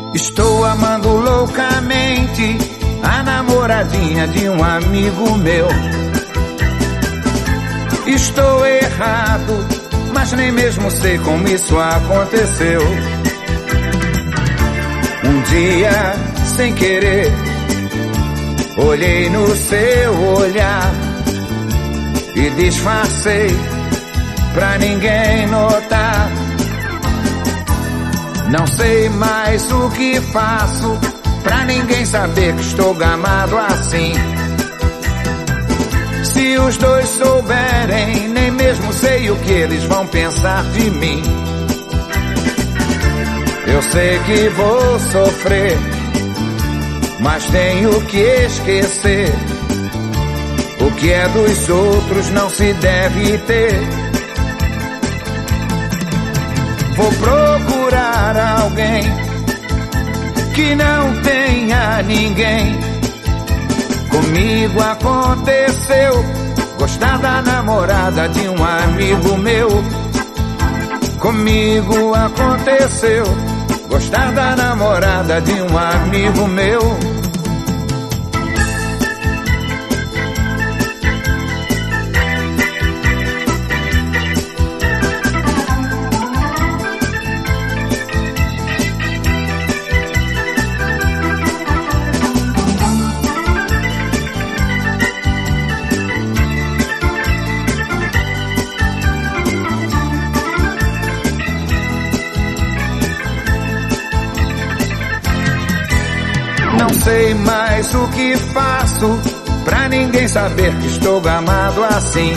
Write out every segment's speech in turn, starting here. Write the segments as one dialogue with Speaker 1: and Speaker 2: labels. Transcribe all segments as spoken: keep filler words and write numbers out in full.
Speaker 1: Estou amando loucamente a namoradinha de um amigo meu. Estou errado, mas nem mesmo sei como isso aconteceu. Um dia, sem querer, olhei no seu olhar e disfarcei pra ninguém notar. Não sei mais o que faço pra ninguém saber que estou gamado assim. Se os dois souberem, nem mesmo sei o que eles vão pensar de mim. Eu sei que vou sofrer, mas tenho que esquecer. O que é dos outros não se deve ter. Vou procurar alguém que não tenha ninguém. Comigo aconteceu gostar da namorada de um amigo meu. Comigo aconteceu gostar da namorada de um amigo meu. Não sei mais o que faço pra ninguém saber que estou gamado assim.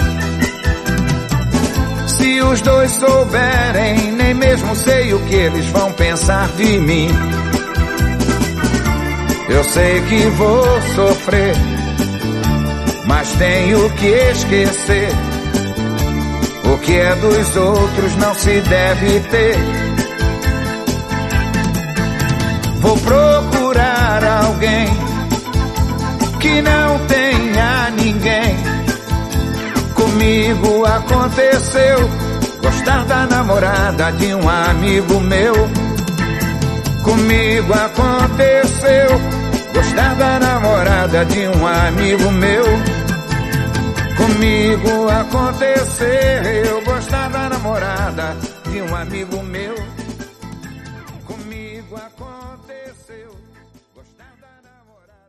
Speaker 1: Se os dois souberem, nem mesmo sei o que eles vão pensar de mim. Eu sei que vou sofrer, mas tenho que esquecer. O que é dos outros não se deve ter. Vou procurar alguém que não tenha ninguém. Comigo aconteceu gostar da namorada de um amigo meu. Comigo aconteceu gostar da namorada de um amigo meu. Comigo aconteceu gostar da namorada de um amigo meu.